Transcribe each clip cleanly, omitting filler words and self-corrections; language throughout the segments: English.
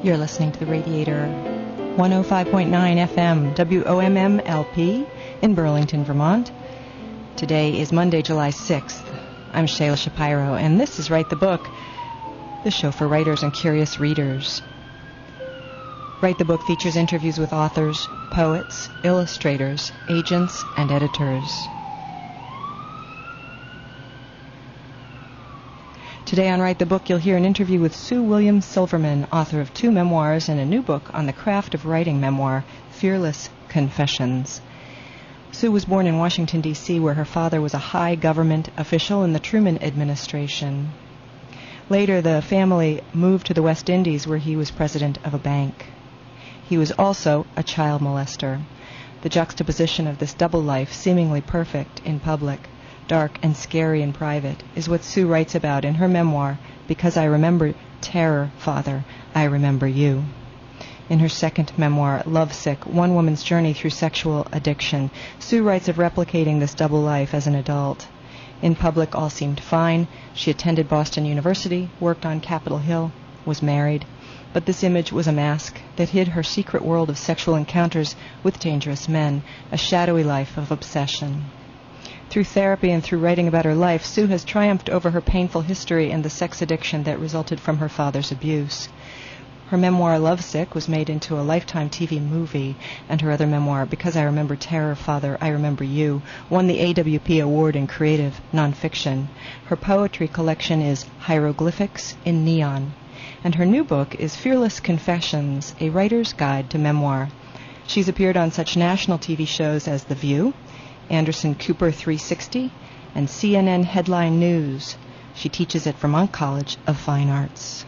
You're listening to The Radiator, 105.9 FM, WOMM-LP in Burlington, Vermont. Today is Monday, July 6th. I'm Shayla Shapiro, and this is Write the Book, the show for writers and curious readers. Write the Book features interviews with authors, poets, illustrators, agents, and editors. Today on Write the Book, you'll hear an interview with Sue Williams Silverman, author of 2 memoirs and a new book on the craft of writing memoir, Fearless Confessions. Sue was born in Washington, D.C., where her father was a high government official in the Truman administration. Later, the family moved to the West Indies, where he was president of a bank. He was also a child molester. The juxtaposition of this double life, seemingly perfect in public, dark and scary in private, is what Sue writes about in her memoir, Because I Remember Terror, Father, I Remember You. In her second memoir, Lovesick, One Woman's Journey Through Sexual Addiction, Sue writes of replicating this double life as an adult. In public, all seemed fine. She attended Boston University, worked on Capitol Hill, was married. But this image was a mask that hid her secret world of sexual encounters with dangerous men, a shadowy life of obsession. Through therapy and through writing about her life, Sue has triumphed over her painful history and the sex addiction that resulted from her father's abuse. Her memoir, Lovesick, was made into a Lifetime TV movie, and her other memoir, Because I Remember Terror, Father, I Remember You, won the AWP Award in Creative Nonfiction. Her poetry collection is Hieroglyphics in Neon. And her new book is Fearless Confessions, a writer's guide to memoir. She's appeared on such national TV shows as The View, Anderson Cooper 360, and CNN Headline News. She teaches at Vermont College of Fine Arts.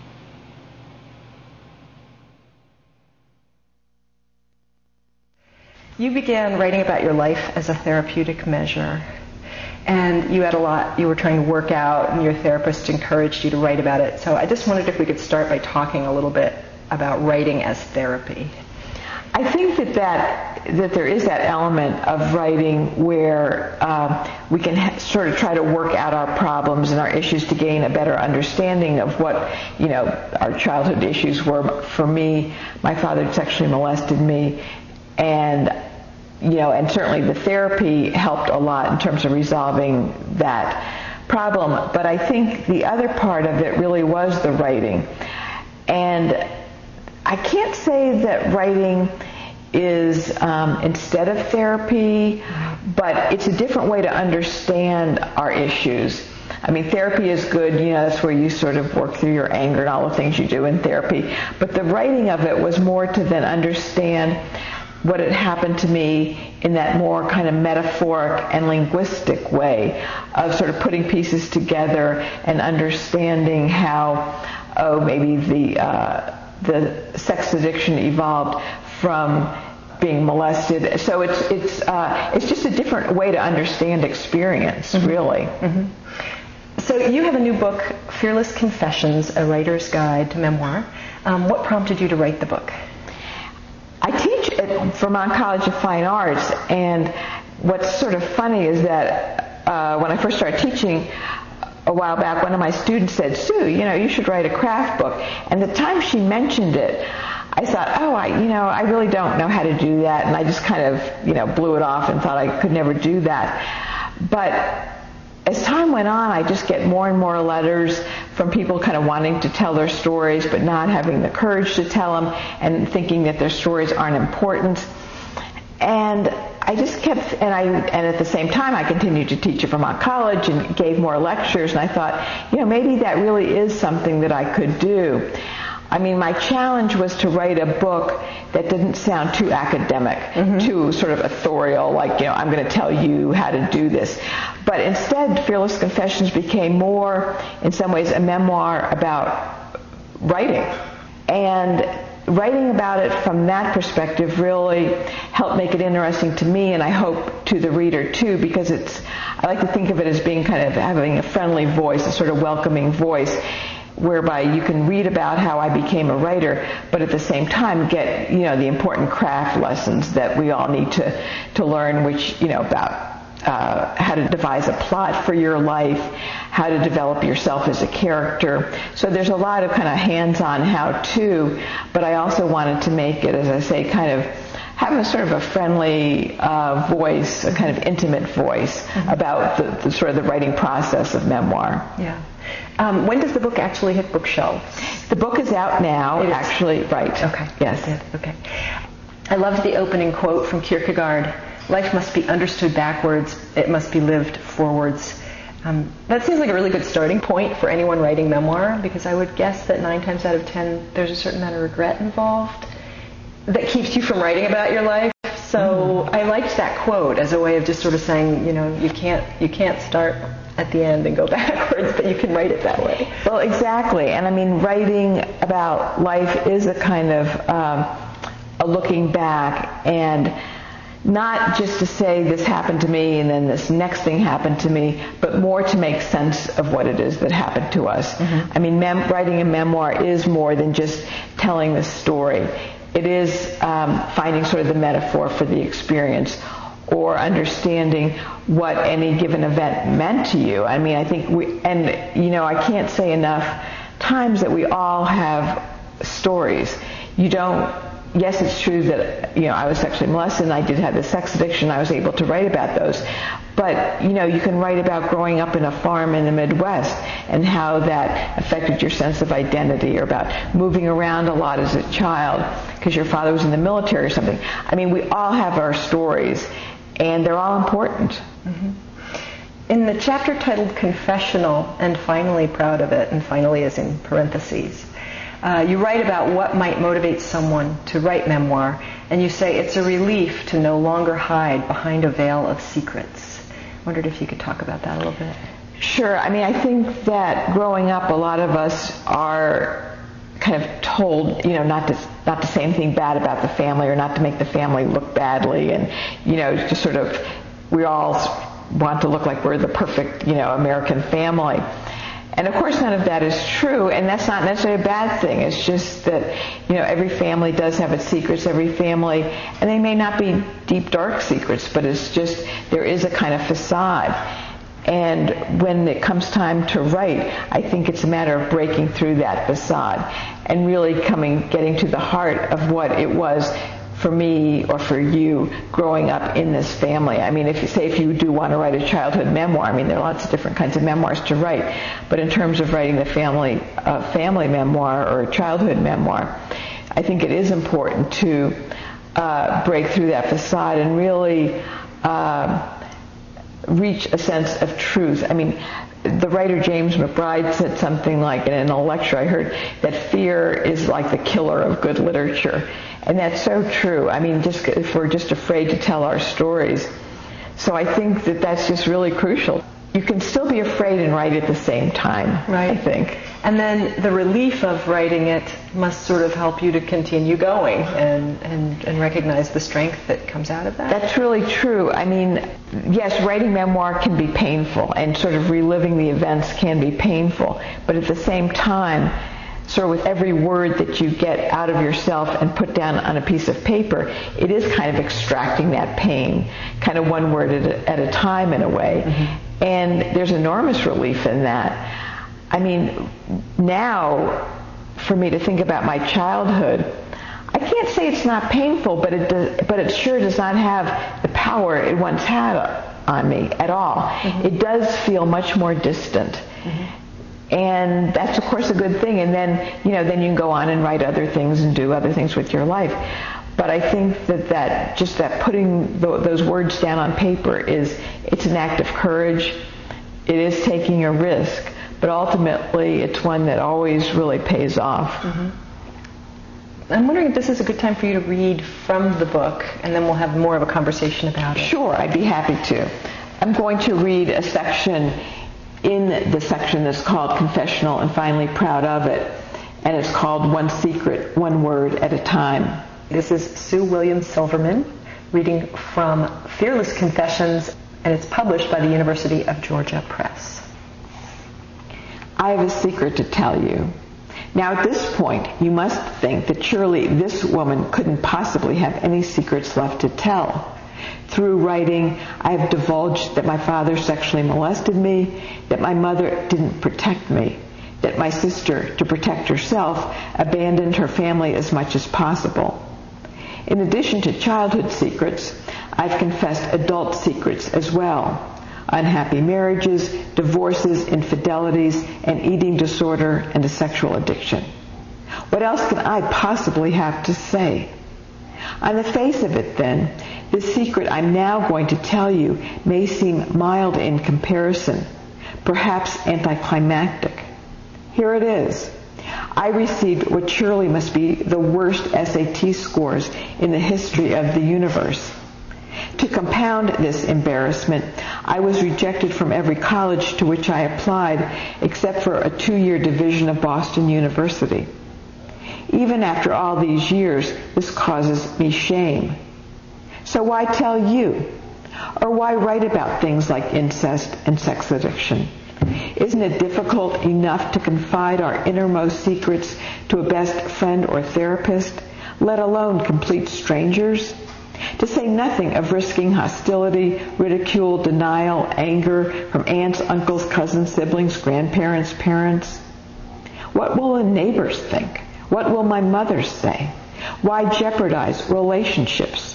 You began writing about your life as a therapeutic measure, and you had a lot you were trying to work out, and your therapist encouraged you to write about it. So I just wondered if we could start by talking a little bit about writing as therapy. I think that there is that element of writing where we can sort of try to work out our problems and our issues to gain a better understanding of what, our childhood issues were. For me, my father sexually molested me, and certainly the therapy helped a lot in terms of resolving that problem. But I think the other part of it really was the writing. And I can't say that writing is instead of therapy, but it's a different way to understand our issues. I mean, therapy is good, that's where you sort of work through your anger and all the things you do in therapy. But the writing of it was more to then understand what had happened to me in that more kind of metaphoric and linguistic way of sort of putting pieces together and understanding how, maybe the sex addiction evolved from being molested. So it's just a different way to understand experience, really. Mm-hmm. So you have a new book, Fearless Confessions, a writer's guide to memoir. What prompted you to write the book? I teach at Vermont College of Fine Arts, and what's sort of funny is that when I first started teaching a while back, one of my students said, Sue, you should write a craft book. And the time she mentioned it, I thought, I really don't know how to do that. And I just kind of, blew it off and thought I could never do that. But as time went on, I just get more and more letters from people kind of wanting to tell their stories, but not having the courage to tell them and thinking that their stories aren't important. And I just kept, and at the same time, I continued to teach at Vermont College and gave more lectures, and I thought, maybe that really is something that I could do. I mean, my challenge was to write a book that didn't sound too academic, mm-hmm. too sort of authorial, like, I'm going to tell you how to do this. But instead, Fearless Confessions became more, in some ways, a memoir about writing. And writing about it from that perspective really helped make it interesting to me, and I hope to the reader too, because I like to think of it as being kind of having a friendly voice, a sort of welcoming voice, whereby you can read about how I became a writer, but at the same time get, the important craft lessons that we all need to learn, which, about how to devise a plot for your life, how to develop yourself as a character. So there's a lot of kind of hands-on how-to, but I also wanted to make it, as I say, kind of have a sort of a friendly voice, a kind of intimate voice about the sort of the writing process of memoir. Yeah. When does the book actually hit bookshelves? The book is out now, actually. Right. Okay. Yes. Okay. I loved the opening quote from Kierkegaard. Life must be understood backwards. It must be lived forwards. That seems like a really good starting point for anyone writing memoir, because I would guess that 9 times out of 10 there's a certain amount of regret involved that keeps you from writing about your life. So I liked that quote as a way of just sort of saying, you can't start at the end and go backwards, but you can write it that way. Well, exactly. And I mean, writing about life is a kind of a looking back, and not just to say this happened to me and then this next thing happened to me, but more to make sense of what it is that happened to us. I mean, writing a memoir is more than just telling the story. It is finding sort of the metaphor for the experience, or understanding what any given event meant to you. I mean, I think I can't say enough times that we all have stories. Yes, it's true that, I was sexually molested and I did have the sex addiction. I was able to write about those. But, you can write about growing up in a farm in the Midwest and how that affected your sense of identity, or about moving around a lot as a child because your father was in the military or something. I mean, we all have our stories, and they're all important. Mm-hmm. In the chapter titled Confessional and Finally Proud of It, and finally is in parentheses, you write about what might motivate someone to write memoir, and you say it's a relief to no longer hide behind a veil of secrets. I wondered if you could talk about that a little bit. Sure. I mean, I think that growing up, a lot of us are kind of told, not to say anything bad about the family, or not to make the family look badly, and, just sort of, we all want to look like we're the perfect, American family. And of course none of that is true, and that's not necessarily a bad thing. It's just that, every family does have its secrets, every family, and they may not be deep, dark secrets, but it's just, there is a kind of facade. And when it comes time to write, I think it's a matter of breaking through that facade and really getting to the heart of what it was for me or for you growing up in this family. I mean, if you do want to write a childhood memoir, I mean, there are lots of different kinds of memoirs to write. But in terms of writing the family memoir or a childhood memoir, I think it is important to break through that facade and really reach a sense of truth. I mean, the writer James McBride said something like, in a lecture I heard, that fear is like the killer of good literature. And that's so true. I mean, if we're just afraid to tell our stories. So I think that that's just really crucial. You can still be afraid and write at the same time, right. I think. And then the relief of writing it must sort of help you to continue going and recognize the strength that comes out of that. That's really true. I mean, yes, writing memoir can be painful, and sort of reliving the events can be painful. But at the same time, sort of with every word that you get out of yourself and put down on a piece of paper, it is kind of extracting that pain, kind of one word at a time in a way. Mm-hmm. And there's enormous relief in that. I mean, now, for me to think about my childhood, I can't say it's not painful, but it sure does not have the power it once had on me at all. Mm-hmm. It does feel much more distant. Mm-hmm. And that's, of course, a good thing. And then you can go on and write other things and do other things with your life. But I think that putting those words down on paper it's an act of courage. It is taking a risk. But ultimately, it's one that always really pays off. Mm-hmm. I'm wondering if this is a good time for you to read from the book, and then we'll have more of a conversation about it. Sure, I'd be happy to. I'm going to read a section in the section that's called Confessional and Finally Proud of It, and it's called One Secret, One Word at a Time. This is Sue Williams-Silverman reading from Fearless Confessions, and it's published by the University of Georgia Press. I have a secret to tell you. Now at this point, you must think that surely this woman couldn't possibly have any secrets left to tell. Through writing, I have divulged that my father sexually molested me, that my mother didn't protect me, that my sister, to protect herself, abandoned her family as much as possible. In addition to childhood secrets, I've confessed adult secrets as well. Unhappy marriages, divorces, infidelities, an eating disorder, and a sexual addiction. What else can I possibly have to say? On the face of it, then, the secret I'm now going to tell you may seem mild in comparison, perhaps anticlimactic. Here it is. I received what surely must be the worst SAT scores in the history of the universe. To compound this embarrassment, I was rejected from every college to which I applied, except for a 2-year division of Boston University. Even after all these years, this causes me shame. So why tell you? Or why write about things like incest and sex addiction? Isn't it difficult enough to confide our innermost secrets to a best friend or therapist, let alone complete strangers? To say nothing of risking hostility, ridicule, denial, anger from aunts, uncles, cousins, siblings, grandparents, parents. What will the neighbors think? What will my mother say? Why jeopardize relationships?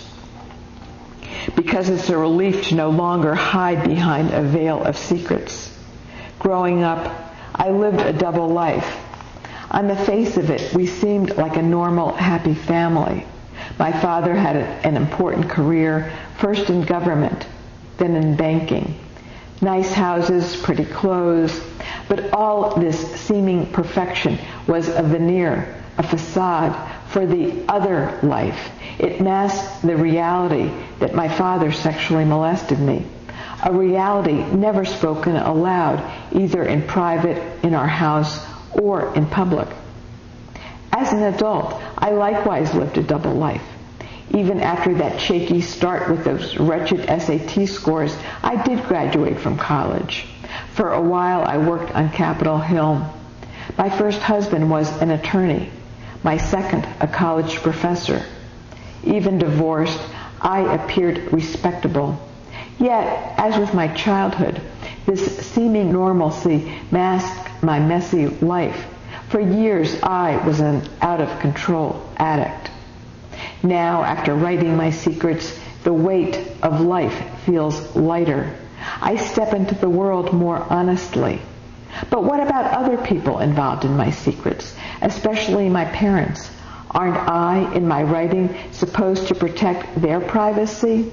Because it's a relief to no longer hide behind a veil of secrets. Growing up, I lived a double life. On the face of it, we seemed like a normal, happy family. My father had an important career, first in government, then in banking. Nice houses, pretty clothes, but all this seeming perfection was a veneer, a facade for the other life. It masked the reality that my father sexually molested me, a reality never spoken aloud, either in private, in our house, or in public. As an adult, I likewise lived a double life. Even after that shaky start with those wretched SAT scores, I did graduate from college. For a while, I worked on Capitol Hill. My first husband was an attorney. My second, a college professor. Even divorced, I appeared respectable. Yet, as with my childhood, this seeming normalcy masked my messy life. For years, I was an out-of-control addict. Now, after writing my secrets, the weight of life feels lighter. I step into the world more honestly. But what about other people involved in my secrets, especially my parents? Aren't I, in my writing, supposed to protect their privacy?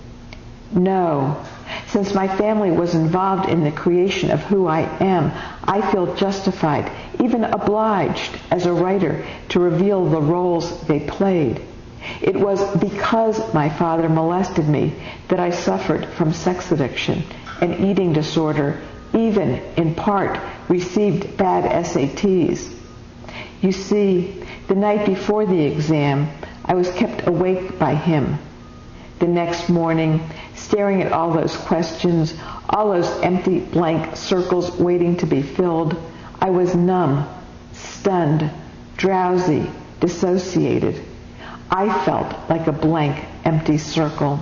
No. Since my family was involved in the creation of who I am, I feel justified, even obliged, as a writer, to reveal the roles they played. It was because my father molested me that I suffered from sex addiction, an eating disorder, even, in part, received bad SATs. You see, the night before the exam, I was kept awake by him. The next morning, staring at all those questions, all those empty blank circles waiting to be filled, I was numb, stunned, drowsy, dissociated. I felt like a blank, empty circle.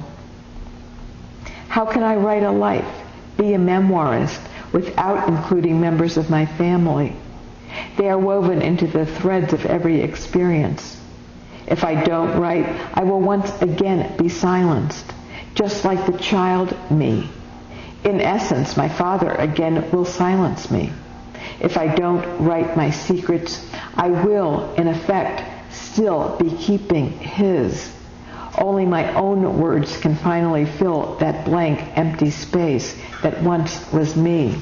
How can I write a life, be a memoirist, without including members of my family? They are woven into the threads of every experience. If I don't write, I will once again be silenced, just like the child me. In essence, my father again will silence me. If I don't write my secrets, I will, in effect, still be keeping his. Only my own words can finally fill that blank, empty space that once was me.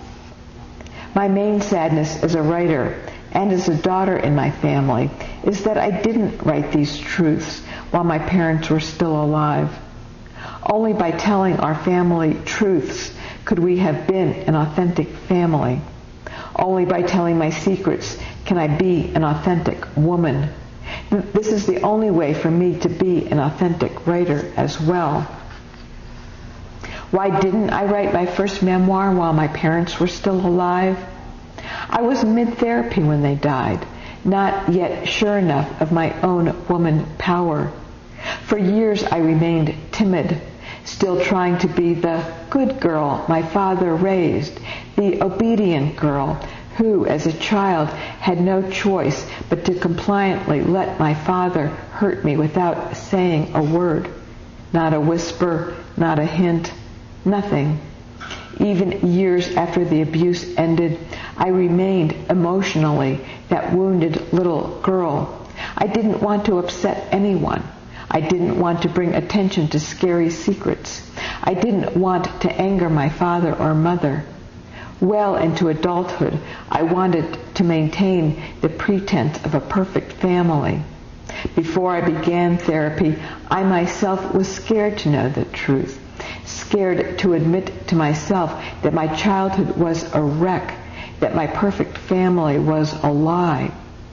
My main sadness as a writer and as a daughter in my family is that I didn't write these truths while my parents were still alive. Only by telling our family truths could we have been an authentic family. Only by telling my secrets can I be an authentic woman. This is the only way for me to be an authentic writer as well. Why didn't I write my first memoir while my parents were still alive? I was mid-therapy when they died, not yet sure enough of my own woman power. For years I remained timid, still trying to be the good girl my father raised, the obedient girl who, as a child, had no choice but to compliantly let my father hurt me without saying a word. Not a whisper, not a hint, nothing. Even years after the abuse ended, I remained emotionally that wounded little girl. I didn't want to upset anyone. I didn't want to bring attention to scary secrets. I didn't want to anger my father or mother. Well into adulthood, I wanted to maintain the pretense of a perfect family. Before I began therapy, I myself was scared to know the truth, scared to admit to myself that my childhood was a wreck, that my perfect family was a lie.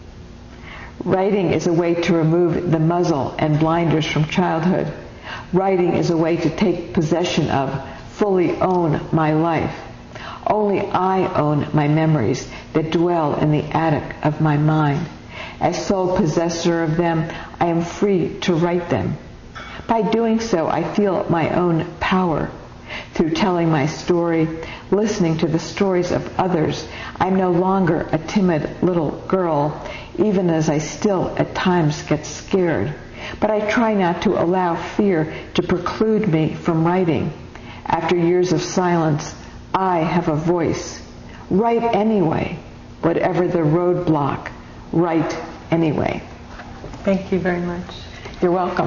Writing is a way to remove the muzzle and blinders from childhood. Writing is a way to take possession of, fully own my life. Only I own my memories that dwell in the attic of my mind. As sole possessor of them, I am free to write them. By doing so, I feel my own power. Through telling my story, listening to the stories of others, I'm no longer a timid little girl, even as I still at times get scared. But I try not to allow fear to preclude me from writing. After years of silence, I have a voice. Write anyway. Whatever the roadblock, write anyway. Thank you very much. You're welcome.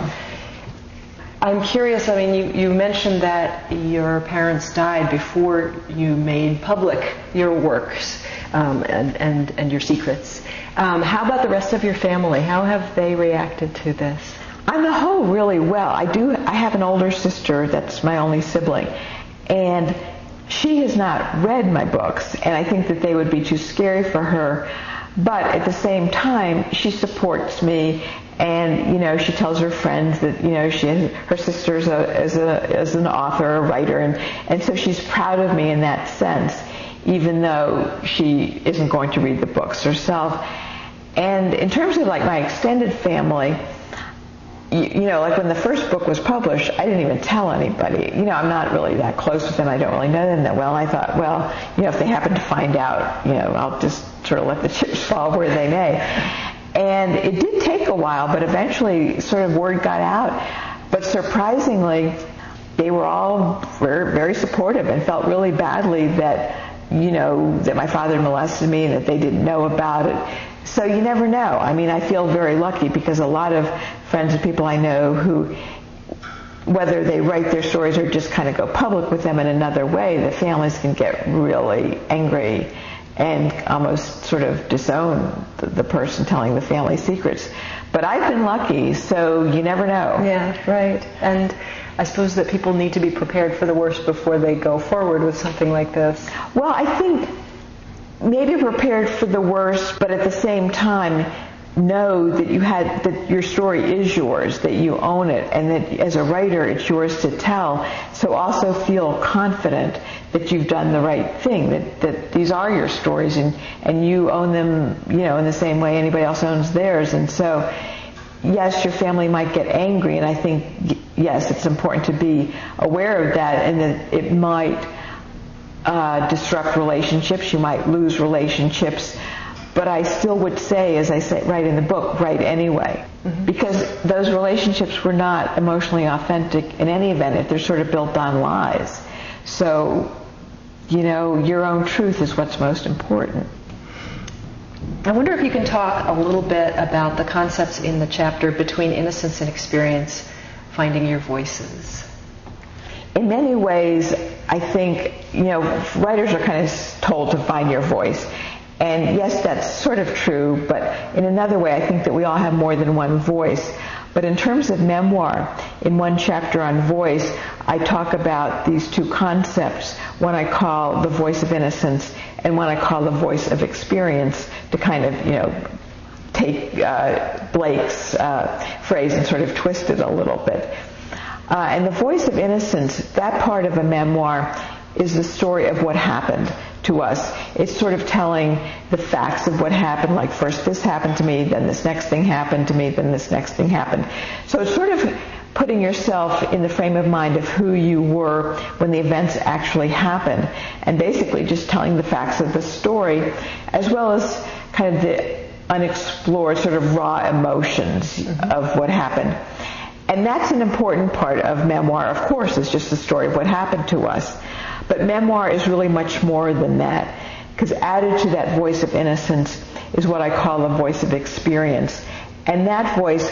I'm curious, I mean, you mentioned that your parents died before you made public your works and your secrets. How about the rest of your family? How have they reacted to this? On the whole, really well. I have an older sister that's my only sibling, and she has not read my books, and I think that they would be too scary for her. But at the same time, she supports me, and she tells her friends that her sister is an author, a writer, and so she's proud of me in that sense, even though she isn't going to read the books herself. And in terms of like my extended family, like when the first book was published, I didn't even tell anybody. I'm not really that close with them. I don't really know them that well. I thought, well, if they happen to find out, I'll just sort of let the chips fall where they may. And it did take a while, but eventually sort of word got out. But surprisingly, they were all very, very supportive and felt really badly that, that my father molested me and that they didn't know about it. So you never know. I mean, I feel very lucky because a lot of friends and people I know who, whether they write their stories or just kind of go public with them in another way, the families can get really angry and almost sort of disown the person telling the family secrets. But I've been lucky, so you never know. Yeah, right. And I suppose that people need to be prepared for the worst before they go forward with something like this. Well, I think maybe prepared for the worst, but at the same time know that that your story is yours, that you own it, and that as a writer it's yours to tell. So also feel confident that you've done the right thing, that these are your stories and you own them, in the same way anybody else owns theirs. And so, yes, your family might get angry, and I think, yes, it's important to be aware of that, and that it might disrupt relationships. You might lose relationships. But I still would say, as I say right in the book, write anyway. Mm-hmm. Because those relationships were not emotionally authentic in any event if they're sort of built on lies. So, your own truth is what's most important. I wonder if you can talk a little bit about the concepts in the chapter Between Innocence and Experience, Finding Your Voices. In many ways, I think, writers are kind of told to find your voice. And yes, that's sort of true, but in another way, I think that we all have more than one voice. But in terms of memoir, in one chapter on voice, I talk about these two concepts. One I call the voice of innocence, and one I call the voice of experience, to kind of, take Blake's phrase and sort of twist it a little bit. And the voice of innocence, that part of a memoir, is the story of what happened to us. It's sort of telling the facts of what happened, like first this happened to me, then this next thing happened to me, then this next thing happened. So it's sort of putting yourself in the frame of mind of who you were when the events actually happened, and basically just telling the facts of the story, as well as kind of the unexplored sort of raw emotions of what happened. And that's an important part of memoir, of course. It's just the story of what happened to us. But memoir is really much more than that, because added to that voice of innocence is what I call a voice of experience. And that voice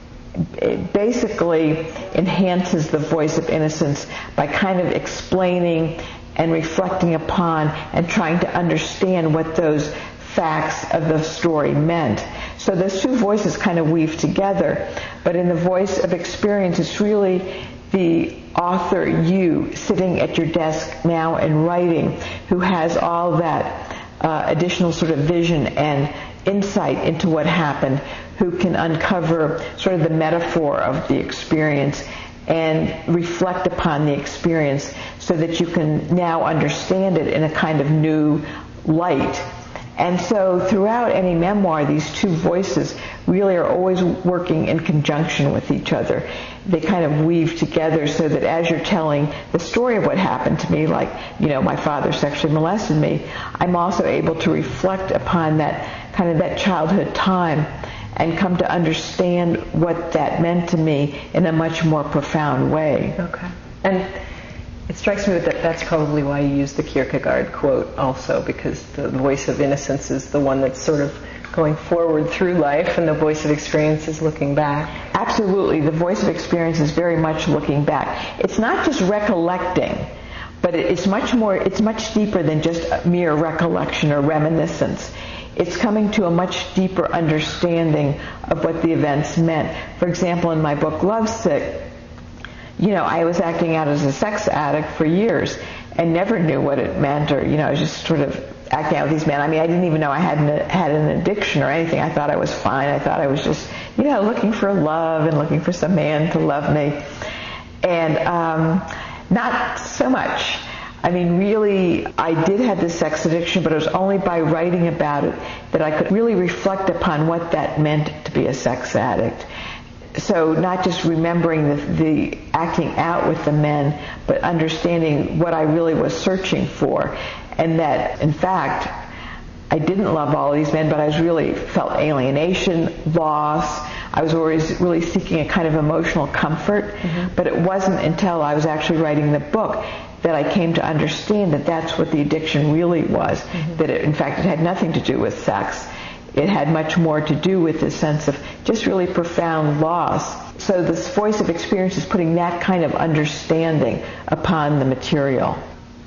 basically enhances the voice of innocence by kind of explaining and reflecting upon and trying to understand what those facts of the story meant. So those two voices kind of weave together. But in the voice of experience, it's really the author, you, sitting at your desk now and writing, who has all that additional sort of vision and insight into what happened, who can uncover sort of the metaphor of the experience and reflect upon the experience so that you can now understand it in a kind of new light. And so throughout any memoir, these two voices really are always working in conjunction with each other. They kind of weave together so that as you're telling the story of what happened to me, like, my father sexually molested me, I'm also able to reflect upon that kind of that childhood time and come to understand what that meant to me in a much more profound way. Okay. And it strikes me that that's probably why you use the Kierkegaard quote also, because the voice of innocence is the one that's sort of going forward through life, and the voice of experience is looking back. Absolutely. The voice of experience is very much looking back. It's not just recollecting, but it's much deeper than just mere recollection or reminiscence. It's coming to a much deeper understanding of what the events meant. For example, in my book, Lovesick, I was acting out as a sex addict for years and never knew what it meant, or, I was just sort of acting out with these men. I didn't even know I had an addiction or anything. I thought I was fine. I thought I was just, looking for love and looking for some man to love me. And not so much. Really, I did have this sex addiction, but it was only by writing about it that I could really reflect upon what that meant to be a sex addict. So not just remembering the acting out with the men, but understanding what I really was searching for. And that, in fact, I didn't love all these men, but I really felt alienation, loss. I was always really seeking a kind of emotional comfort. But it wasn't until I was actually writing the book that I came to understand that that's what the addiction really was. That in fact, it had nothing to do with sex. It had much more to do with this sense of just really profound loss. So this voice of experience is putting that kind of understanding upon the material.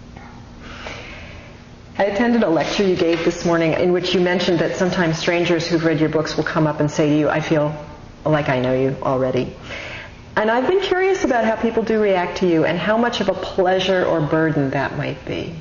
I attended a lecture you gave this morning in which you mentioned that sometimes strangers who've read your books will come up and say to you, I feel like I know you already. And I've been curious about how people do react to you and how much of a pleasure or burden that might be.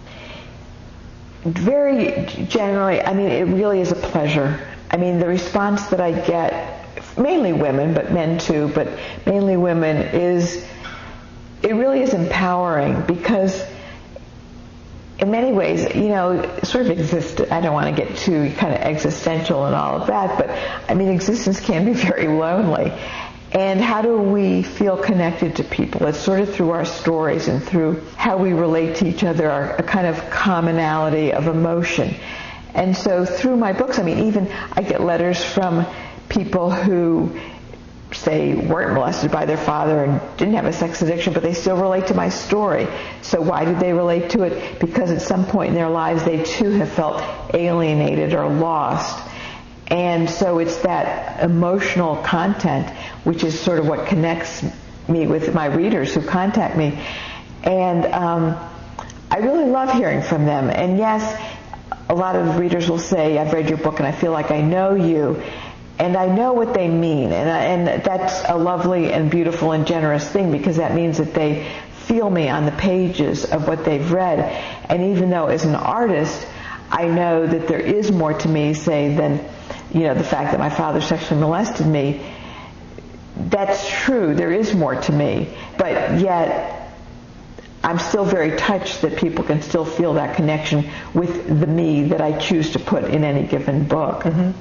Very generally, it really is a pleasure. The response that I get, mainly women, but men too, but mainly women, it really is empowering, because in many ways, sort of I don't want to get too kind of existential and all of that, but existence can be very lonely. And how do we feel connected to people? It's sort of through our stories and through how we relate to each other, a kind of commonality of emotion. And so through my books, even I get letters from people who, say, weren't molested by their father and didn't have a sex addiction, but they still relate to my story. So why did they relate to it? Because at some point in their lives, they too have felt alienated or lost. And so it's that emotional content which is sort of what connects me with my readers who contact me. And I really love hearing from them. And yes, a lot of readers will say, I've read your book and I feel like I know you. And I know what they mean. And that's a lovely and beautiful and generous thing, because that means that they feel me on the pages of what they've read. And even though as an artist, I know that there is more to me, say, than the fact that my father sexually molested me. That's true. There is more to me. But yet, I'm still very touched that people can still feel that connection with the me that I choose to put in any given book.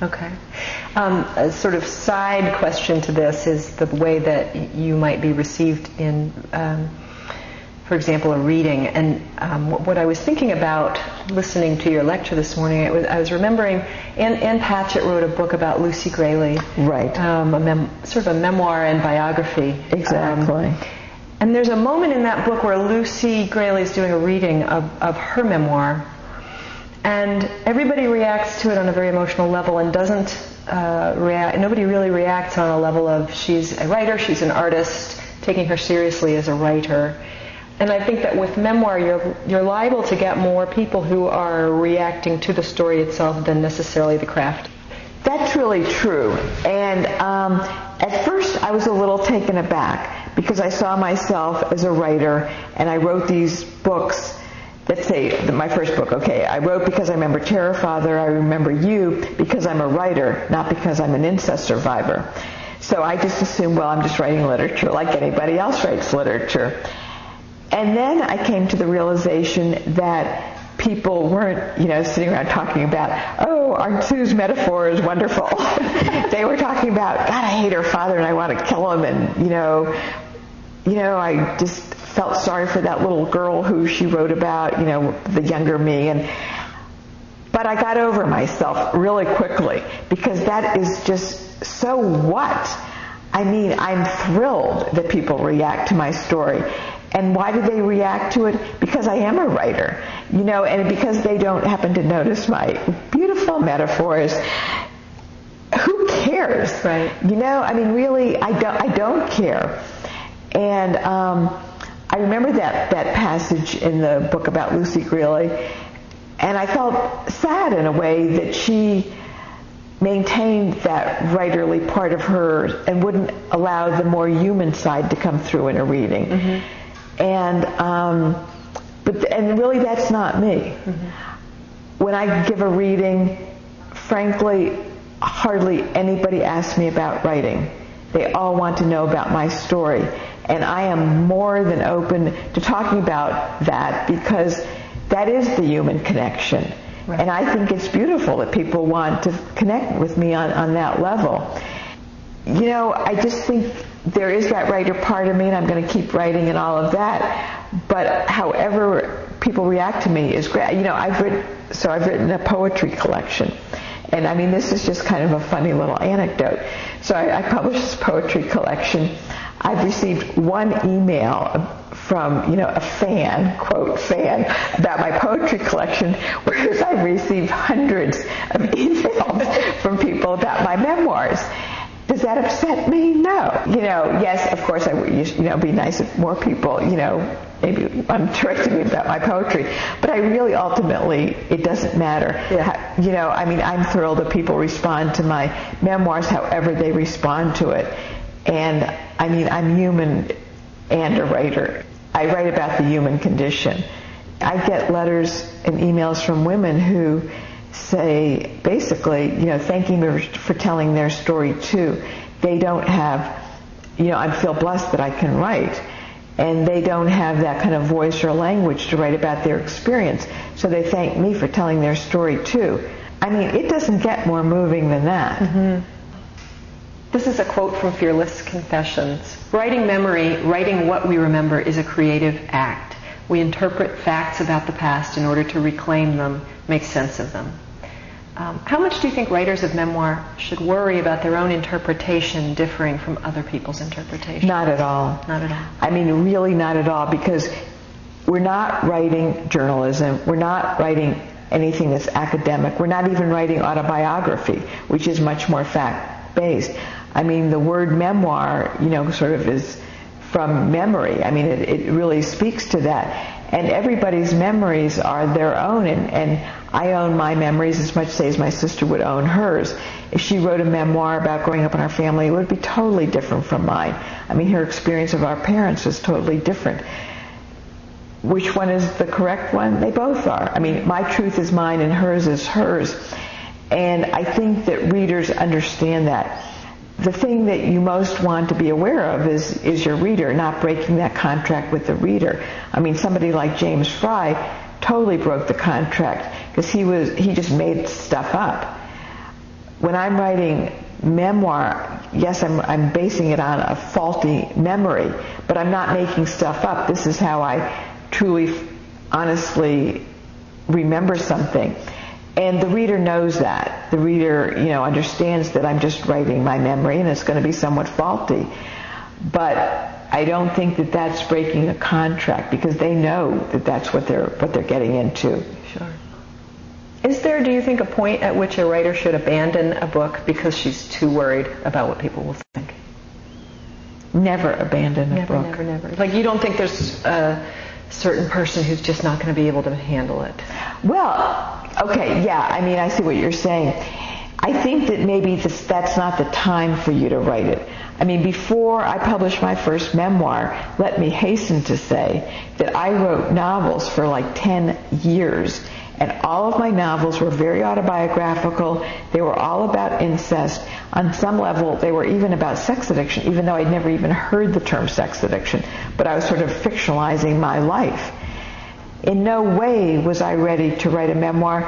Okay. A sort of side question to this is the way that you might be received in, for example, a reading. And what I was thinking about listening to your lecture this morning, I was remembering Ann Patchett wrote a book about Lucy Graley. Right. Sort of a memoir and biography. Exactly. And there's a moment in that book where Lucy Graley is doing a reading of her memoir. And everybody reacts to it on a very emotional level and doesn't react. Nobody really reacts on a level of she's a writer, she's an artist, taking her seriously as a writer. And I think that with memoir, you're liable to get more people who are reacting to the story itself than necessarily the craft. That's really true. And at first I was a little taken aback because I saw myself as a writer, and I wrote these books. Let's say my first book, okay, I wrote because I remember Terror Father, I remember you because I'm a writer, not because I'm an incest survivor. So I just assumed, well, I'm just writing literature like anybody else writes literature. And then I came to the realization that people weren't, sitting around talking about, oh, Aunt Sue's metaphor is wonderful. They were talking about, God, I hate her father and I want to kill him, and, I just felt sorry for that little girl who she wrote about, the younger me. But I got over myself really quickly because that is just so what? I mean, I'm thrilled that people react to my story. And why do they react to it? Because I am a writer, and because they don't happen to notice my beautiful metaphors. Who cares? Right. Really, I don't care. And I remember that passage in the book about Lucy Graley, and I felt sad in a way that she maintained that writerly part of her and wouldn't allow the more human side to come through in a reading. Mm-hmm. And really that's not me. Mm-hmm. When I give a reading, frankly, hardly anybody asks me about writing. They all want to know about my story. And I am more than open to talking about that because that is the human connection. Right. And I think it's beautiful that people want to connect with me on that level. I just think there is that writer part of me, and I'm going to keep writing and all of that. But however people react to me is great. I've written a poetry collection. And this is just kind of a funny little anecdote. So I published this poetry collection. I've received one email from, a fan, quote, fan, about my poetry collection, whereas I've received hundreds of emails from people about my memoirs. Does that upset me? No. Yes, of course, I would, be nice if more people, maybe interested me about my poetry. But I really, ultimately, it doesn't matter. Yeah. I'm thrilled that people respond to my memoirs however they respond to it. And, I'm human and a writer. I write about the human condition. I get letters and emails from women who say, basically, thanking me for telling their story too. They don't have, I feel blessed that I can write, and they don't have that kind of voice or language to write about their experience, so they thank me for telling their story too. It doesn't get more moving than that. Mm-hmm. This is a quote from Fearless Confessions. Writing memory, writing what we remember, is a creative act. We interpret facts about the past in order to reclaim them, make sense of them. How much do you think writers of memoir should worry about their own interpretation differing from other people's interpretation? Not at all. Not at all. Really not at all, because we're not writing journalism. We're not writing anything that's academic. We're not even writing autobiography, which is much more fact-based. The word memoir, sort of is from memory. It really speaks to that. And everybody's memories are their own, and I own my memories as much, say, as my sister would own hers. If she wrote a memoir about growing up in our family, it would be totally different from mine. Her experience of our parents was totally different. Which one is the correct one? They both are. My truth is mine and hers is hers. And I think that readers understand that. The thing that you most want to be aware of is your reader, not breaking that contract with the reader. Somebody like James Fry totally broke the contract because he just made stuff up. when I'm writing memoir, yes, I'm basing it on a faulty memory, but I'm not making stuff up. This is how I truly, honestly remember something. And the reader knows that. The reader, understands that I'm just writing my memory and it's going to be somewhat faulty. But I don't think that that's breaking a contract, because they know that that's what they're getting into. Sure. Is there, do you think, a point at which a writer should abandon a book because she's too worried about what people will think? Never abandon a book. Never. Like, you don't think there's a certain person who's just not going to be able to handle it? Well, okay, yeah, I see what you're saying. I think that maybe that's not the time for you to write it. Before I published my first memoir, let me hasten to say that I wrote novels for like 10 years. And all of my novels were very autobiographical. They were all about incest. On some level, they were even about sex addiction, even though I'd never even heard the term sex addiction. But I was sort of fictionalizing my life. In no way was I ready to write a memoir.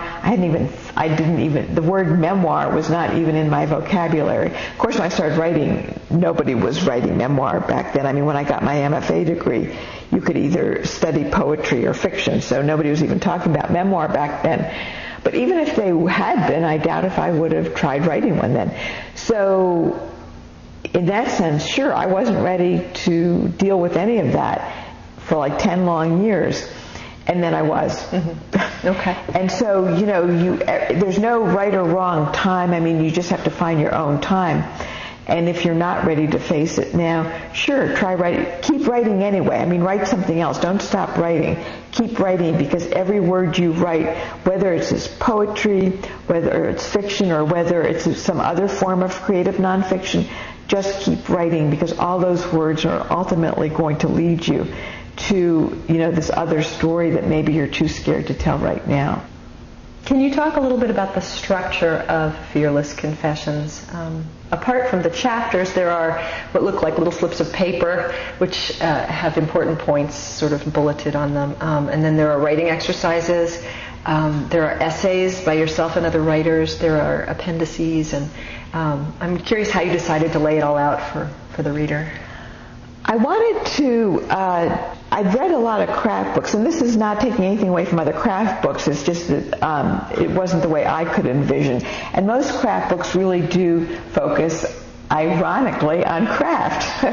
The word memoir was not even in my vocabulary. Of course, when I started writing, nobody was writing memoir back then. When I got my MFA degree, you could either study poetry or fiction, so nobody was even talking about memoir back then. But even if they had been, I doubt if I would have tried writing one then. So, in that sense, sure, I wasn't ready to deal with any of that for like 10 long years. And then I was. Mm-hmm. Okay. And so, there's no right or wrong time. You just have to find your own time. And if you're not ready to face it now, sure, try writing. Keep writing anyway. Write something else. Don't stop writing. Keep writing, because every word you write, whether it's poetry, whether it's fiction, or whether it's some other form of creative nonfiction, just keep writing, because all those words are ultimately going to lead you to, this other story that maybe you're too scared to tell right now. Can you talk a little bit about the structure of Fearless Confessions? Apart from the chapters, there are what look like little slips of paper which have important points sort of bulleted on them. And then there are writing exercises. There are essays by yourself and other writers. There are appendices. And I'm curious how you decided to lay it all out for the reader. I wanted to, I've read a lot of craft books, and this is not taking anything away from other craft books, it's just that it wasn't the way I could envision. And most craft books really do focus, ironically, on craft.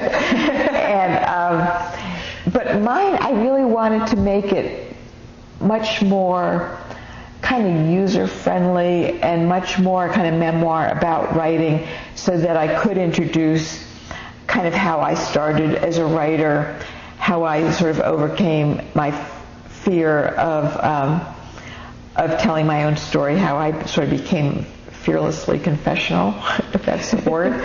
But mine, I really wanted to make it much more kind of user-friendly and much more kind of memoir about writing, so that I could introduce kind of how I started as a writer, how I sort of overcame my fear of telling my own story, how I sort of became fearlessly confessional, if that's the word.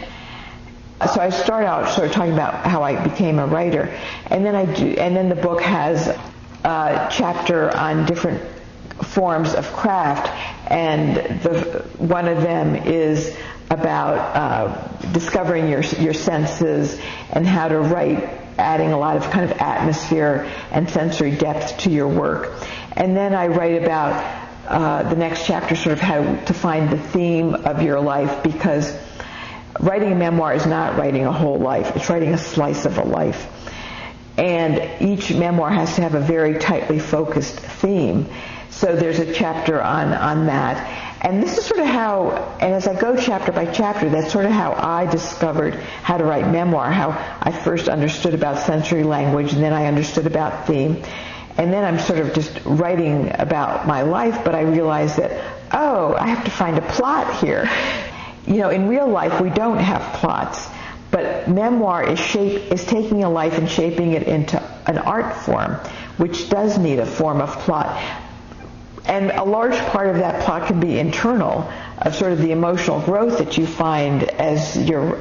So I start out sort of talking about how I became a writer, and then the book has a chapter on different forms of craft, and one of them is about discovering your senses and how to write, adding a lot of kind of atmosphere and sensory depth to your work. And then I write about the next chapter, sort of how to find the theme of your life, because writing a memoir is not writing a whole life, it's writing a slice of a life. And each memoir has to have a very tightly focused theme. So there's a chapter on that. And this is sort of how, and as I go chapter by chapter, that's sort of how I discovered how to write memoir, how I first understood about sensory language, and then I understood about theme. And then I'm sort of just writing about my life, but I realized that, I have to find a plot here. In real life, we don't have plots. But memoir is taking a life and shaping it into an art form, which does need a form of plot. And a large part of that plot can be internal, of sort of the emotional growth that you find as you're,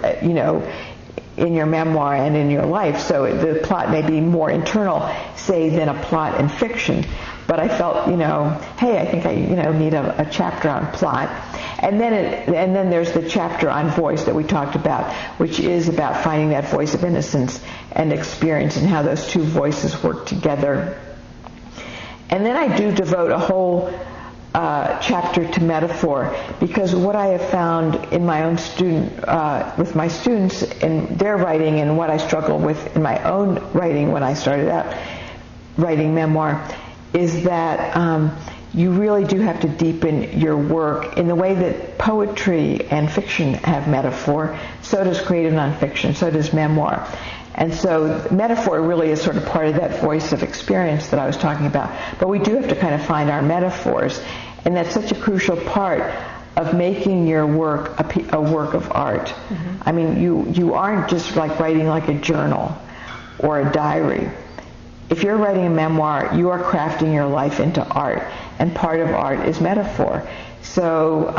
in your memoir and in your life. So the plot may be more internal, say, than a plot in fiction. But I felt, hey, I think I, need a chapter on plot. And then there's the chapter on voice that we talked about, which is about finding that voice of innocence and experience and how those two voices work together. And then I do devote a whole chapter to metaphor, because what I have found in my own with my students in their writing, and what I struggle with in my own writing when I started out writing memoir, is that you really do have to deepen your work in the way that poetry and fiction have metaphor. So does creative nonfiction. So does memoir. And so metaphor really is sort of part of that voice of experience that I was talking about. But we do have to kind of find our metaphors. And that's such a crucial part of making your work a work of art. Mm-hmm. I mean, you aren't just like writing like a journal or a diary. If you're writing a memoir, you are crafting your life into art. And part of art is metaphor. So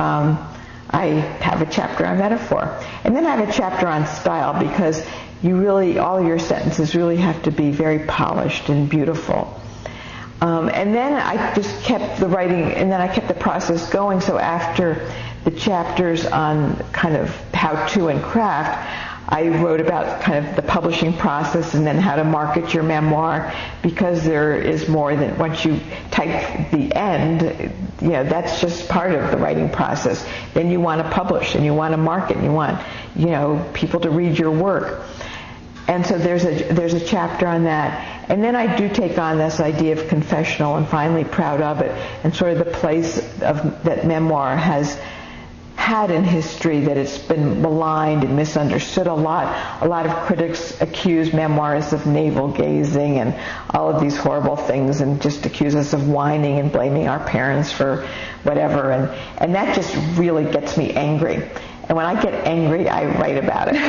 I have a chapter on metaphor. And then I have a chapter on style, because all of your sentences really have to be very polished and beautiful. And then I just kept the writing, and then I kept the process going. So after the chapters on kind of how to and craft, I wrote about kind of the publishing process and then how to market your memoir, because there is more than once you type the end, that's just part of the writing process. Then you want to publish and you want to market and you want, people to read your work. And so there's a chapter on that. And then I do take on this idea of confessional, and finally proud of it, and sort of the place that memoir has had in history, that it's been maligned and misunderstood a lot. A lot of critics accuse memoirists of navel-gazing and all of these horrible things, and just accuse us of whining and blaming our parents for whatever. And that just really gets me angry. And when I get angry, I write about it.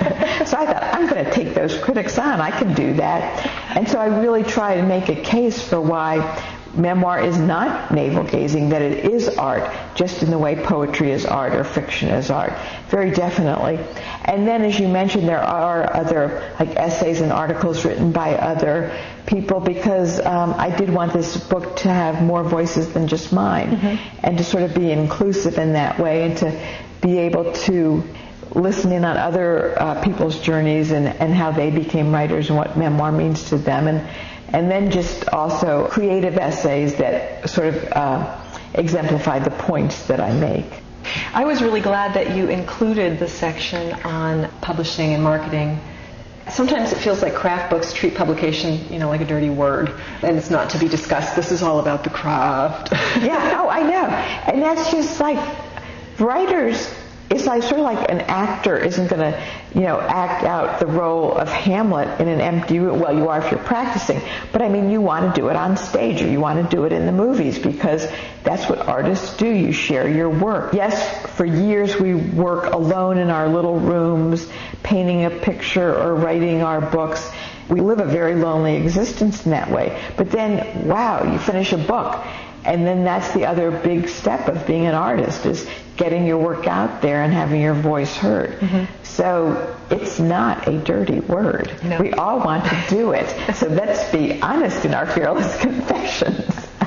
So I thought, I'm going to take those critics on. I can do that. And so I really try to make a case for why memoir is not navel-gazing, that it is art, just in the way poetry is art or fiction is art, very definitely. And then, as you mentioned, there are other essays and articles written by other people, because I did want this book to have more voices than just mine, mm-hmm. and to sort of be inclusive in that way, and to be able to listen in on other people's journeys and how they became writers and what memoir means to them. And then just also creative essays that sort of exemplify the points that I make. I was really glad that you included the section on publishing and marketing. Sometimes it feels like craft books treat publication, like a dirty word, and it's not to be discussed. This is all about the craft. Yeah, I know. And that's just like writers. It's like sort of like an actor isn't going to, act out the role of Hamlet in an empty room. Well, you are if you're practicing, but I mean, you want to do it on stage, or you want to do it in the movies, because that's what artists do. You share your work. Yes, for years we work alone in our little rooms, painting a picture or writing our books. We live a very lonely existence in that way. But then, wow, you finish a book. And then that's the other big step of being an artist, is getting your work out there and having your voice heard. Mm-hmm. So it's not a dirty word. No. We all want to do it. So let's be honest in our Fearless Confessions.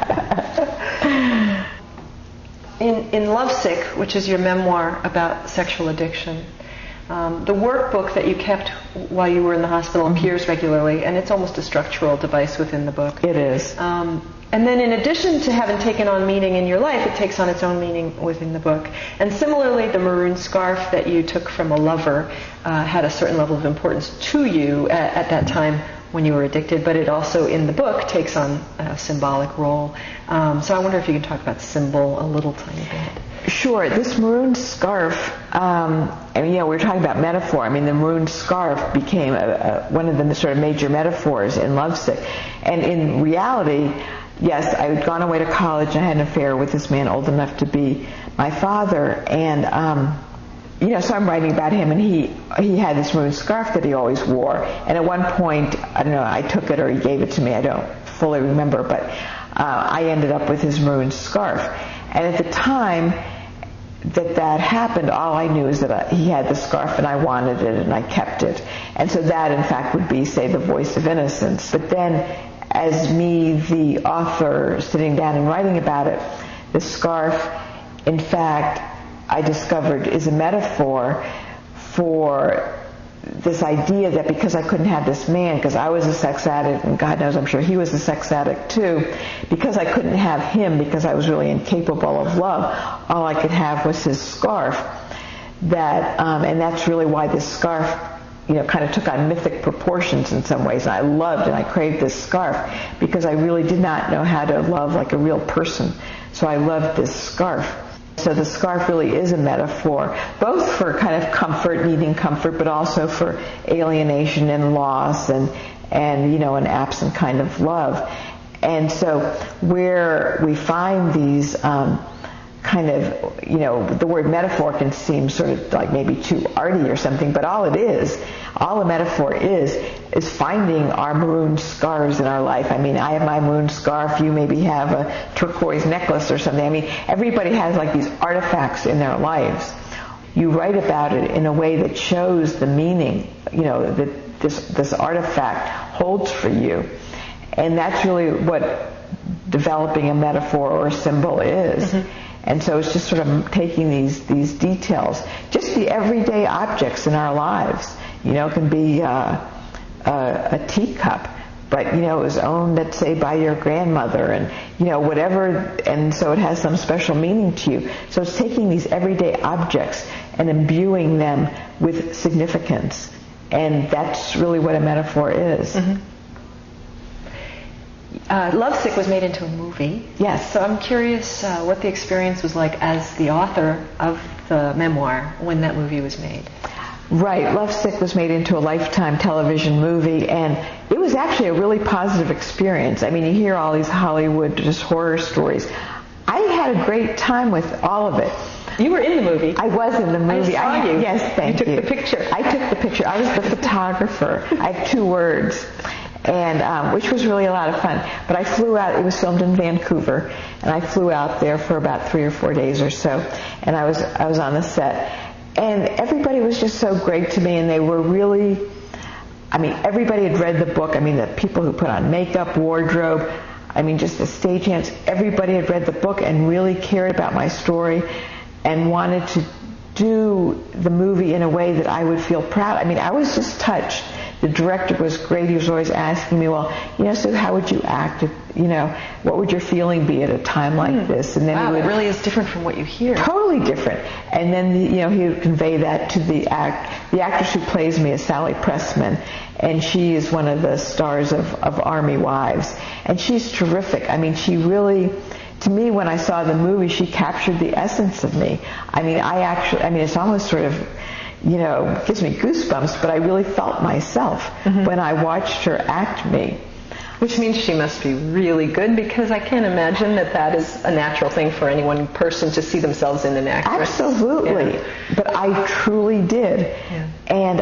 In Lovesick, which is your memoir about sexual addiction, the workbook that you kept while you were in the hospital mm-hmm. appears regularly, and it's almost a structural device within the book. It is. And then in addition to having taken on meaning in your life, it takes on its own meaning within the book. And similarly, the maroon scarf that you took from a lover had a certain level of importance to you at that time when you were addicted, but it also, in the book, takes on a symbolic role. So I wonder if you can talk about symbol a little tiny bit. Sure. This maroon scarf, we were talking about metaphor. I mean, the maroon scarf became one of the sort of major metaphors in Lovesick. And in reality, yes, I had gone away to college and I had an affair with this man old enough to be my father. And, so I'm writing about him, and he had this maroon scarf that he always wore. And at one point, I don't know, I took it or he gave it to me. I don't fully remember, but I ended up with his maroon scarf. And at the time that happened, all I knew is that he had the scarf and I wanted it and I kept it. And so that, in fact, would be, say, the voice of innocence. But then, as me, the author, sitting down and writing about it, the scarf, in fact, I discovered is a metaphor for this idea that because I couldn't have this man, because I was a sex addict, and God knows I'm sure he was a sex addict too, because I couldn't have him because I was really incapable of love, all I could have was his scarf. And that's really why this scarf, kind of took on mythic proportions in some ways. And I loved and I craved this scarf because I really did not know how to love like a real person. So I loved this scarf. So the scarf really is a metaphor, both for kind of comfort, needing comfort, but also for alienation and loss and an absent kind of love. And so where we find these kind of, the word metaphor can seem sort of like maybe too arty or something, but all a metaphor is finding our maroon scarves in our life. I mean, I have my maroon scarf, you maybe have a turquoise necklace or something. I mean, everybody has like these artifacts in their lives. You write about it in a way that shows the meaning, that this artifact holds for you. And that's really what developing a metaphor or a symbol is. Mm-hmm. And so it's just sort of taking these details, just the everyday objects in our lives. It can be a teacup, but it was owned, let's say, by your grandmother, and whatever, and so it has some special meaning to you. So it's taking these everyday objects and imbuing them with significance, and that's really what a metaphor is. Mm-hmm. Lovesick was made into a movie. Yes. So I'm curious what the experience was like as the author of the memoir when that movie was made. Right. Lovesick was made into a Lifetime television movie, and it was actually a really positive experience. I mean, you hear all these Hollywood just horror stories. I had a great time with all of it. You were in the movie. I was in the movie. I saw you. Yes, thank you. You took the picture. I took the picture. I was the photographer. I have 2 words. And which was really a lot of fun. But I flew out. It was filmed in Vancouver, and I flew out there for about 3 or 4 days or so. And I was on the set, and everybody was just so great to me. And they were really, everybody had read the book. The people who put on makeup, wardrobe, just the stagehands. Everybody had read the book and really cared about my story, and wanted to do the movie in a way that I would feel proud. I was just touched. The director was great. He was always asking me, well, so how would you act? What would your feeling be at a time like this? And then wow, it really is different from what you hear. Totally different. And then, he would convey that to the actress who plays me is Sally Pressman, and she is one of the stars of Army Wives. And she's terrific. She really, to me, when I saw the movie, she captured the essence of me. It's almost sort of, gives me goosebumps, but I really felt myself when I watched her act me. Which means she must be really good, because I can't imagine that is a natural thing for any one person to see themselves in an actress. Absolutely. Yeah. But I truly did. Yeah. And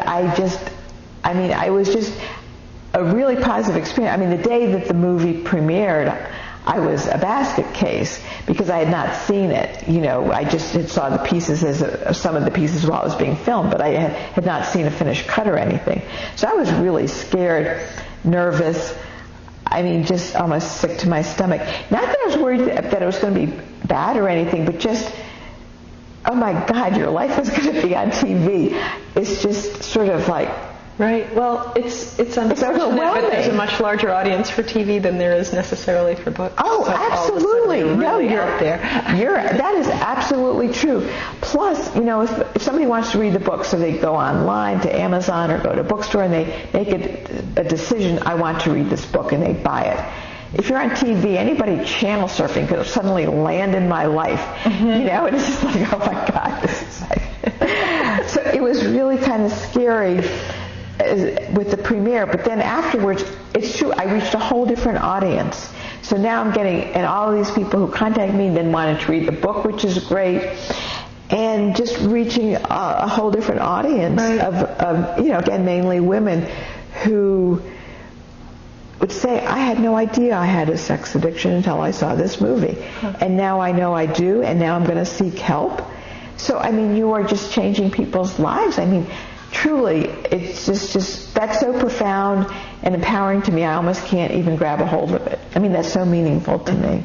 I was just a really positive experience. The day that the movie premiered, I was a basket case because I had not seen it. I just had saw the pieces some of the pieces while it was being filmed, but I had not seen a finished cut or anything. So I was really scared, nervous. Just almost sick to my stomach. Not that I was worried that it was going to be bad or anything, but just, oh my God, your life is going to be on TV. It's just sort of like, right. Well, it's unfortunate, but there's a much larger audience for TV than there is necessarily for books. Oh, so absolutely. You're out there. That is absolutely true. Plus, if somebody wants to read the book, so they go online to Amazon or go to a bookstore and they make a decision, I want to read this book, and they buy it. If you're on TV, anybody channel surfing could suddenly land in my life. Mm-hmm. And it's just like, oh my God, this is like... So it was really kind of scary with the premiere, but then afterwards, it's true, I reached a whole different audience. So now I'm getting, and all of these people who contact me then wanted to read the book, which is great, and just reaching a whole different audience of again, mainly women who would say, I had no idea I had a sex addiction until I saw this movie. And now I know I do, and now I'm going to seek help. So, you are just changing people's lives. Truly, it's just that's so profound and empowering to me. I almost can't even grab a hold of it. That's so meaningful to me.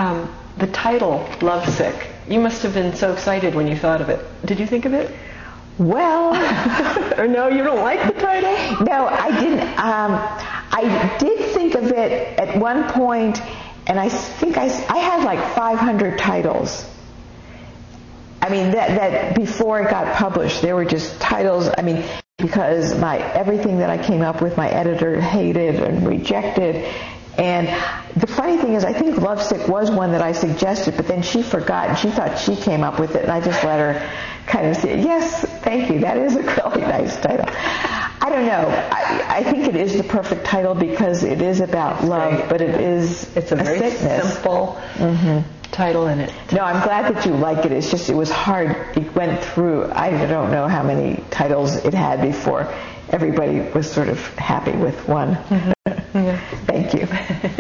The title, Lovesick, you must have been so excited when you thought of it. Did you think of it? Well, or no, you don't like the title? No, I didn't. I did think of it at one point, and I think I had like 500 titles. I mean, that before it got published, there were just titles. I mean, because everything that I came up with, my editor hated and rejected. And the funny thing is, I think Lovesick was one that I suggested, but then she forgot, and she thought she came up with it, and I just let her kind of say, yes, thank you, that is a really nice title. I don't know. I think it is the perfect title because it is about love, but it's a very sickness. Simple title in it. No, I'm glad that you like it. It's just, it was hard. It went through, I don't know how many titles it had before everybody was sort of happy with one. Thank you.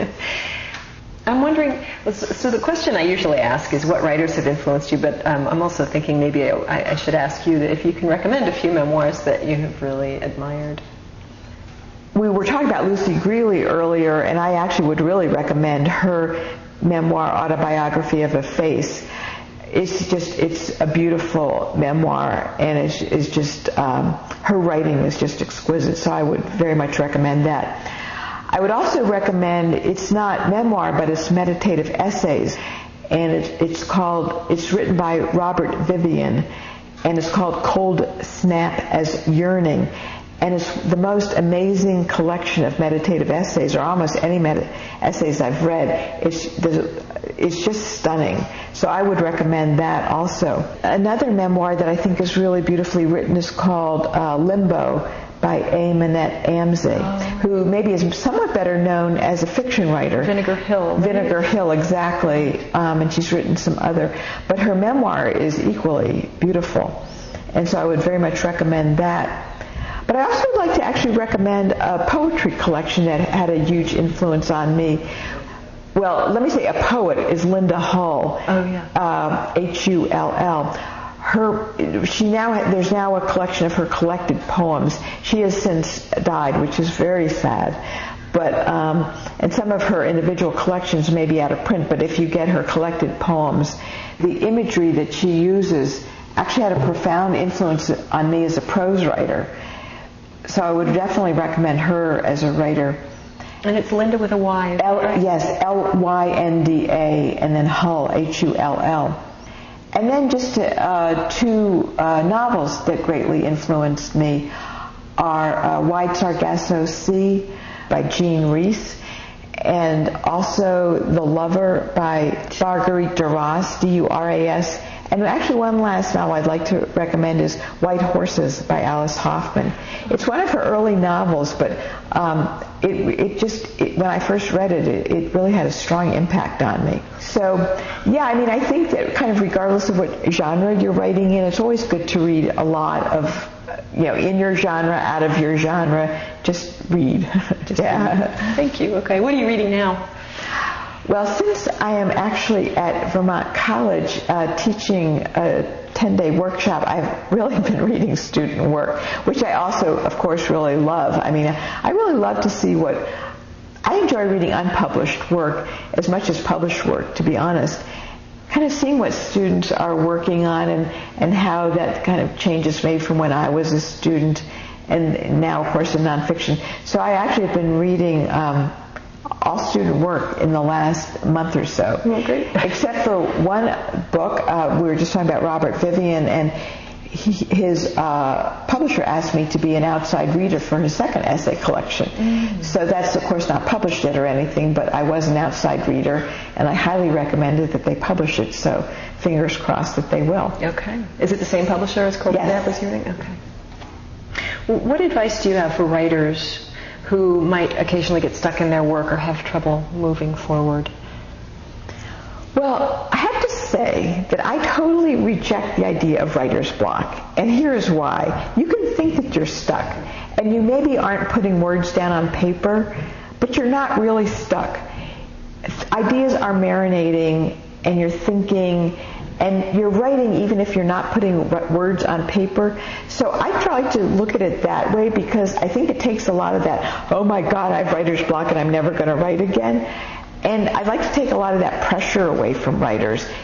I'm wondering, so the question I usually ask is what writers have influenced you, but I'm also thinking maybe I should ask you that if you can recommend a few memoirs that you have really admired. We were talking about Lucy Greeley earlier, and I actually would really recommend her memoir, Autobiography of a Face. It's a beautiful memoir, and it's just, her writing is just exquisite, so I would very much recommend that. I would also recommend, it's not memoir, but it's meditative essays, and it's written by Robert Vivian, and it's called Cold Snap as Yearning, and it's the most amazing collection of meditative essays, or almost any essays I've read. It's just stunning. So I would recommend that also. Another memoir that I think is really beautifully written is called Limbo by A. Minette Amsey, who maybe is somewhat better known as a fiction writer. Vinegar Hill. Vinegar Hill, exactly. And she's written some other. But her memoir is equally beautiful. And so I would very much recommend that. But I also would like to actually recommend a poetry collection that had a huge influence on me. Well, let me say a poet is Linda Hull. Oh, yeah. Hull. There's now a collection of her collected poems. She has since died, which is very sad. But and some of her individual collections may be out of print. But if you get her collected poems, the imagery that she uses actually had a profound influence on me as a prose writer. So I would definitely recommend her as a writer. And it's Linda with a Y. Yes, Lynda, and then Hull, Hull. And then just two novels that greatly influenced me are Wide Sargasso Sea by Jean Rhys, and also The Lover by Marguerite Duras, Duras. And actually one last novel I'd like to recommend is White Horses by Alice Hoffman. It's one of her early novels, but when I first read it, it really had a strong impact on me. So, yeah, I mean, I think that kind of regardless of what genre you're writing in, it's always good to read a lot of, in your genre, out of your genre. Just read. Yeah. Thank you. Okay. What are you reading now? Well, since I am actually at Vermont College teaching a 10-day workshop, I've really been reading student work, which I also, of course, really love. I mean, I really love to see I enjoy reading unpublished work as much as published work, to be honest. Kind of seeing what students are working on and how that kind of changes maybe from when I was a student and now, of course, in nonfiction. So I actually have been reading all student work in the last month or so. Oh, great. Except for one book, we were just talking about Robert Vivian, and his publisher asked me to be an outside reader for his second essay collection. So that's, of course, not published yet or anything, but I was an outside reader, and I highly recommended that they publish it, so fingers crossed that they will. Okay. Is it the same publisher as Cold Snap as Yearning? Okay. Well, what advice do you have for writers who might occasionally get stuck in their work or have trouble moving forward? Well, I have to say that I totally reject the idea of writer's block. And here's why. You can think that you're stuck, and you maybe aren't putting words down on paper, but you're not really stuck. Ideas are marinating, and you're thinking, and you're writing even if you're not putting words on paper. So I try to look at it that way because I think it takes a lot of that, oh my God, I have writer's block and I'm never going to write again. And I'd like to take a lot of that pressure away from writers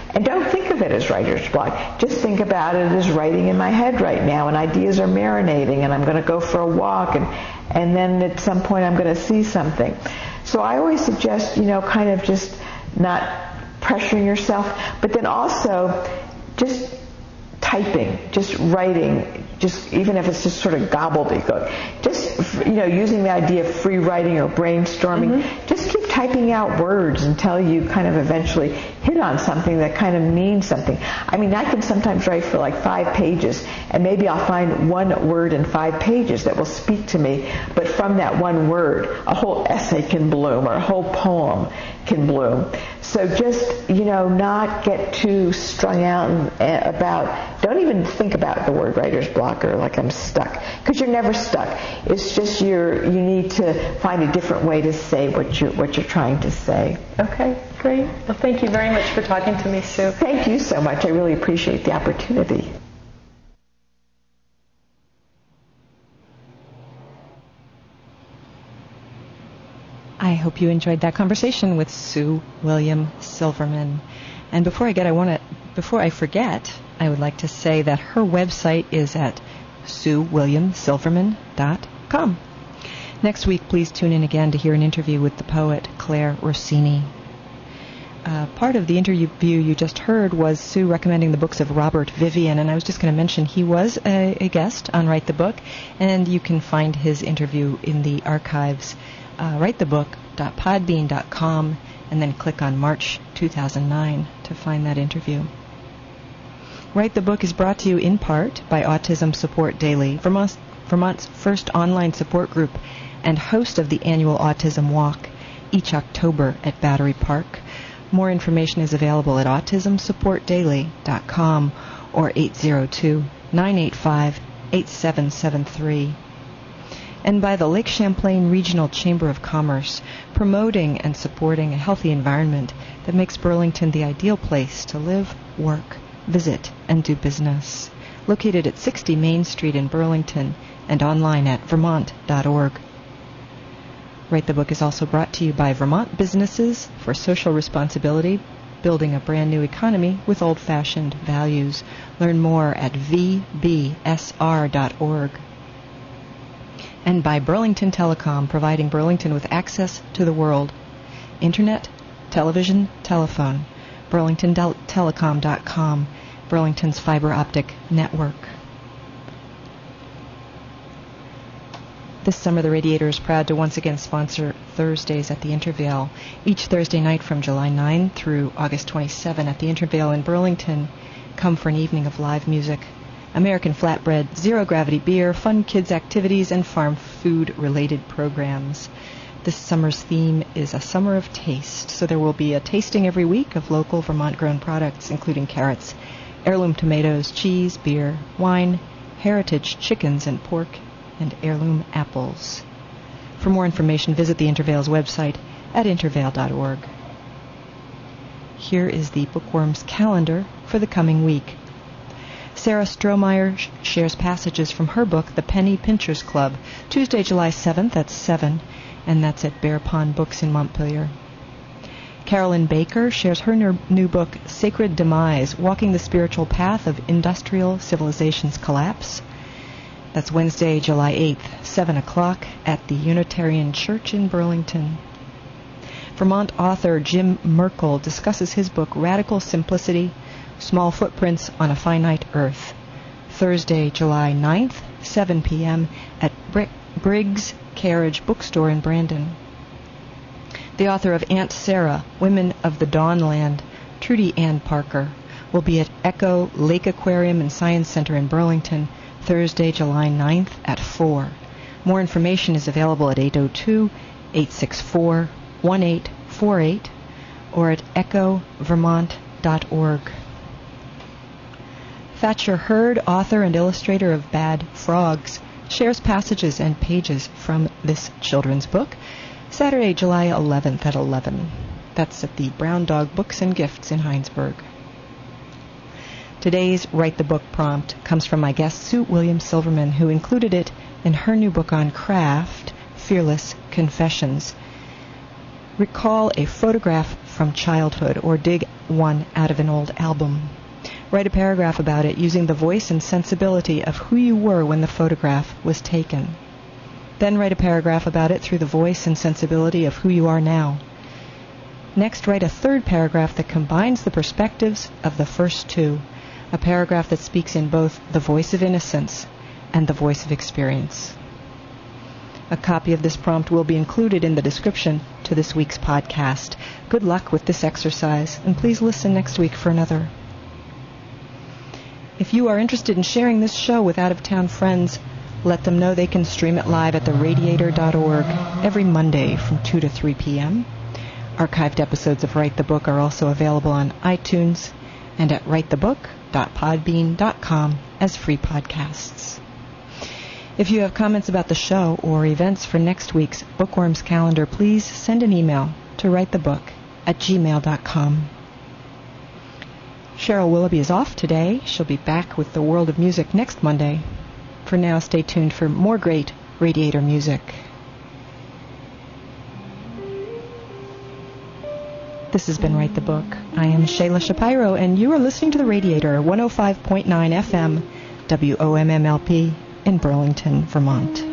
And don't think of it as writer's block. Just think about it as writing in my head right now, and ideas are marinating, and I'm going to go for a walk, and then at some point I'm going to see something. So I always suggest, kind of just not pressuring yourself, but then also just typing, just writing, just even if it's just sort of gobbledygook, just using the idea of free writing or brainstorming, just keep typing out words until you kind of eventually hit on something that kind of means something. I mean, I can sometimes write for like 5 pages, and maybe I'll find one word in 5 pages that will speak to me, but from that one word, a whole essay can bloom, or a whole poem can bloom. So just, not get too strung out don't even think about the word writer's block or like I'm stuck, because you're never stuck. It's just you need to find a different way to say what you're trying to say. Okay, great. Well, thank you very much for talking to me, Sue. Thank you so much. I really appreciate the opportunity. I hope you enjoyed that conversation with Sue William Silverman. And before I forget, I would like to say that her website is at SueWilliamSilverman.com. Next week, please tune in again to hear an interview with the poet Claire Rossini. Part of the interview you just heard was Sue recommending the books of Robert Vivian, and I was just going to mention he was a guest on Write the Book, and you can find his interview in the archives. writethebook.podbean.com, and then click on March 2009 to find that interview. Write the Book is brought to you in part by Autism Support Daily, Vermont's first online support group and host of the annual Autism Walk each October at Battery Park. More information is available at autismsupportdaily.com or 802-985-8773. And by the Lake Champlain Regional Chamber of Commerce, promoting and supporting a healthy environment that makes Burlington the ideal place to live, work, visit, and do business. Located at 60 Main Street in Burlington and online at vermont.org. Write the Book is also brought to you by Vermont Businesses for Social Responsibility, building a brand new economy with old-fashioned values. Learn more at vbsr.org. And by Burlington Telecom, providing Burlington with access to the world. Internet, television, telephone. BurlingtonTelecom.com, Burlington's fiber optic network. This summer, the Radiator is proud to once again sponsor Thursdays at the Intervale. Each Thursday night from July 9 through August 27 at the Intervale in Burlington, come for an evening of live music, American flatbread, zero-gravity beer, fun kids activities, and farm food-related programs. This summer's theme is a summer of taste, so there will be a tasting every week of local Vermont-grown products, including carrots, heirloom tomatoes, cheese, beer, wine, heritage chickens and pork, and heirloom apples. For more information, visit the Intervale's website at intervale.org. Here is the Bookworms calendar for the coming week. Sarah Strohmeyer shares passages from her book, The Penny Pinchers Club, Tuesday, July 7th at 7, and that's at Bear Pond Books in Montpelier. Carolyn Baker shares her new book, Sacred Demise, Walking the Spiritual Path of Industrial Civilization's Collapse. That's Wednesday, July 8th, 7 o'clock at the Unitarian Church in Burlington. Vermont author Jim Merkel discusses his book, Radical Simplicity, Small Footprints on a Finite Earth. Thursday, July 9th, 7 p.m. at Briggs Carriage Bookstore in Brandon. The author of Aunt Sarah, Women of the Dawnland, Trudy Ann Parker, will be at Echo Lake Aquarium and Science Center in Burlington, Thursday, July 9th at 4. More information is available at 802-864-1848 or at echovermont.org. Thatcher Hurd, author and illustrator of Bad Frogs, shares passages and pages from this children's book, Saturday, July 11th at 11. That's at the Brown Dog Books and Gifts in Heinsberg. Today's Write the Book prompt comes from my guest, Sue William Silverman, who included it in her new book on craft, Fearless Confessions. Recall a photograph from childhood or dig one out of an old album. Write a paragraph about it using the voice and sensibility of who you were when the photograph was taken. Then write a paragraph about it through the voice and sensibility of who you are now. Next, write a third paragraph that combines the perspectives of the first two, a paragraph that speaks in both the voice of innocence and the voice of experience. A copy of this prompt will be included in the description to this week's podcast. Good luck with this exercise, and please listen next week for another. If you are interested in sharing this show with out-of-town friends, let them know they can stream it live at theradiator.org every Monday from 2 to 3 p.m. Archived episodes of Write the Book are also available on iTunes and at writethebook.podbean.com as free podcasts. If you have comments about the show or events for next week's Bookworms calendar, please send an email to writethebook@gmail.com. Cheryl Willoughby is off today. She'll be back with the world of music next Monday. For now, stay tuned for more great Radiator music. This has been Write the Book. I am Shayla Shapiro, and you are listening to the Radiator, 105.9 FM, WOMMLP in Burlington, Vermont.